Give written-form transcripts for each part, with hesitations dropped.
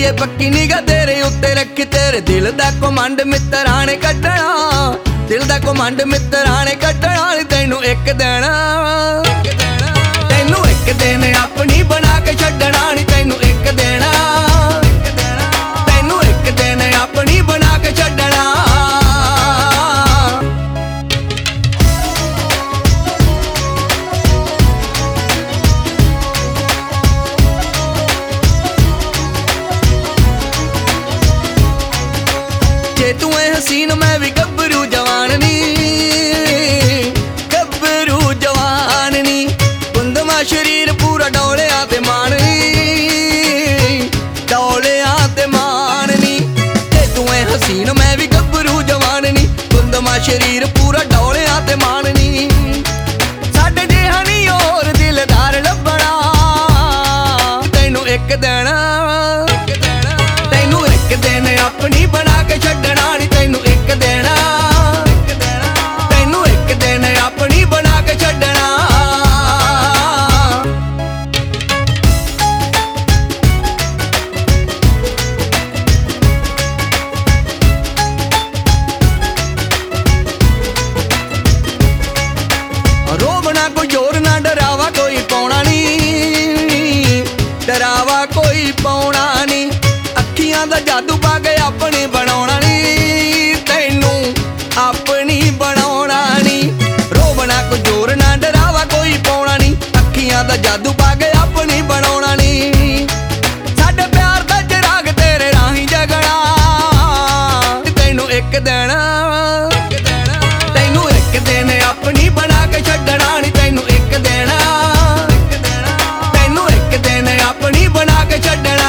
ਕੁੜੀਏ ਪੱਕੀ ਨਿਗਾ ਤੇਰੇ ਉੱਤੇ ਰੱਖੀ, ਤੇਰੇ ਦਿਲ ਦਾ ਘਮੰਡ ਮਿੱਤਰਾਂ ਨੇ ਕੱਢਣਾ, ਦਿਲ ਦਾ ਘਮੰਡ ਮਿੱਤਰਾਂ ਨੇ ਕੱਢਣਾ ਨੀ ਤੈਨੂੰ ਇੱਕ ਦਿਨ, ਤੈਨੂੰ ਇੱਕ ਦਿਨ ਆਪਣੀ ਬਣਾ ਕੇ ਛੱਡਣਾ ਨੀ ਤੈਨੂੰ ਇੱਕ ਦਿਨ, ਤੈਨੂੰ ਇੱਕ ਦਿਨ ਆਪਣੀ ਬਣਾ ਕੇ ਛੱਡਣਾ। ਜੇ ਤੂੰ ਐ ਹਸੀਨ ਮੈਂ ਵੀ ਗੱਭਰੂ ਜਵਾਨ ਨੀ, ਗੱਭਰੂ ਜਵਾਨ ਨੀ, ਕੁੰਦਮਾ ਸ਼ਰੀਰ ਪੂਰਾ ਡੋਲਿਆਂ ਤੇ ਮਾਣ ਨੀ, ਡੋਲਿਆਂ ਤੇ ਮਾਣ ਨੀ। ਜੇ ਤੂੰ ਐ ਹਸੀਨ ਮੈਂ ਵੀ ਗੱਭਰੂ ਜਵਾਨ ਨੀ, ਕੁੰਦਮਾ ਸ਼ਰੀਰ ਪੂਰਾ ਡੋਲਿਆਂ ਤੇ ਮਾਣ ਨੀ। ਸਾਡੇ ਜਿਹਾ ਨੀ ਹੋਰ ਦਿਲਦਾਰ ਲੱਭਣਾ ਤੈਨੂੰ ਇੱਕ ਦਿਨ, ਤੈਨੂੰ ਇੱਕ ਦਿਨ ਆਪਣੀ ਬਣਾ ਕੇ ਛੱਡਣਾ ਨੀ ਤੈਨੂੰ ਇੱਕ ਦਿਨ, ਤੈਨੂੰ ਇੱਕ ਦਿਨ ਆਪਣੀ ਬਣਾ ਕੇ ਛੱਡਣਾ। ਰੋਵਣਾ ਕੋਈ ਜ਼ੋਰ ਨਾ ਡਰਾਵਾ ਕੋਈ ਪਾਉਣਾ ਨੀ, ਡਰਾਵਾ ਕੋਈ ਪਾਉਣਾ ਨੀ, ਅੱਖੀਆਂ ਦਾ ਜਾਦੂ ਪਾ ਕੇ ਆਪਣੀ ਬਣਾਉਣਾ ਨੀ ਤੈਨੂੰ ਆਪਣੀ ਬਣਾਉਣਾ ਨੀ। ਰੋਵਣਾ ਕੋਈ ਜ਼ੋਰ ਨਾ ਡਰਾਵਾ ਕੋਈ ਪਾਉਣਾ ਨੀ, ਅੱਖੀਆਂ ਦਾ ਜਾਦੂ ਪਾ ਕੇ ਆਪਣੀ ਬਣਾਉਣਾ ਨੀ। ਸਾਡੇ ਪਿਆਰ ਦਾ ਚਿਰਾਗ ਤੇਰੇ ਰਾਹੀਂ ਜਗਣਾ ਤੈਨੂੰ ਇੱਕ ਦਿਨ, ਤੈਨੂੰ ਇੱਕ ਦਿਨ ਆਪਣੀ ਬਣਾ ਕੇ ਛੱਡਣਾ ਨੀ ਤੈਨੂੰ ਇੱਕ ਦਿਨ, ਤੈਨੂੰ ਇੱਕ ਦਿਨ ਆਪਣੀ ਬਣਾ ਕੇ ਛੱਡਣਾ।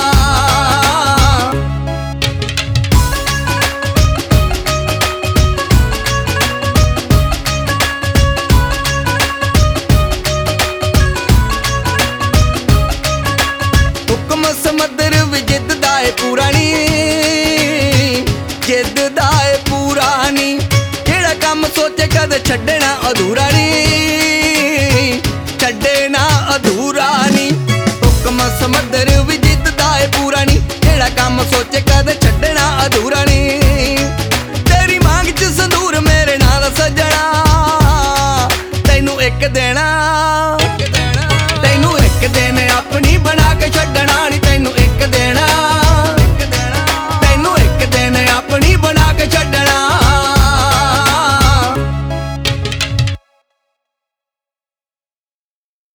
ਹੁਕਮ ਸਮੁੰਦਰ ਵੀ ਜਿੱਦ ਦਾ ਏ ਪੂਰਾ ਨੀ, ਜਿੱਦ ਦਾ ਏ ਪੂਰਾ ਨੀ, ਜਿਹੜਾ ਕੰਮ ਸੋਚੇ ਕਦੇ ਛੱਡਣਾ ਅਧੂਰਾ ਨੀ, ਛੱਡਣਾ ਅਧੂਰਾ ਨੀ। ਹੁਕਮ ਸਮੁੰਦਰ ਵੀ ਜਿੱਦ ਦਾ ਏ ਪੂਰਾ ਨੀ, ਜਿਹੜਾ ਕੰਮ ਸੋਚੇ ਕਦੇ ਛੱਡਣਾ ਅਧੂਰਾ ਨੀ। ਤੇਰੀ ਮੰਗ ਚ ਸੰਦੂਰ ਮੇਰੇ ਨਾਲ ਸਜਣਾ ਤੈਨੂੰ ਇੱਕ ਦੇਣਾ।